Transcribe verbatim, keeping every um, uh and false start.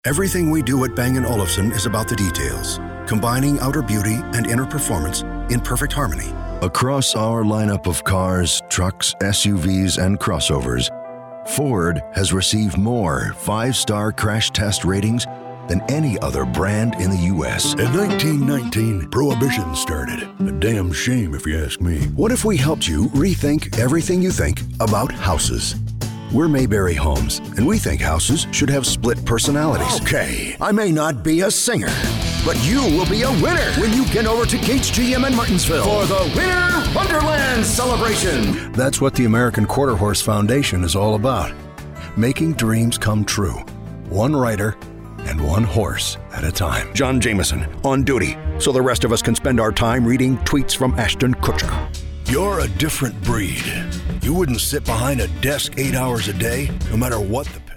Everything we do at Bang and Olufsen is about the details, combining outer beauty and inner performance in perfect harmony. Across our lineup of cars, trucks, S U Vs, and crossovers, Ford has received more five-star crash test ratings than any other brand in the U S In nineteen nineteen, Prohibition started. A damn shame if you ask me. What if we helped you rethink everything you think about houses? We're Mayberry Homes, and we think houses should have split personalities. Okay, I may not be a singer, but you will be a winner when you get over to Gates G M in Martinsville for the Winter Wonderland celebration. That's what the American Quarter Horse Foundation is all about. Making dreams come true. One rider and one horse at a time. John Jameson, on duty, so the rest of us can spend our time reading tweets from Ashton Kutcher. You're a different breed. You wouldn't sit behind a desk eight hours a day, no matter what the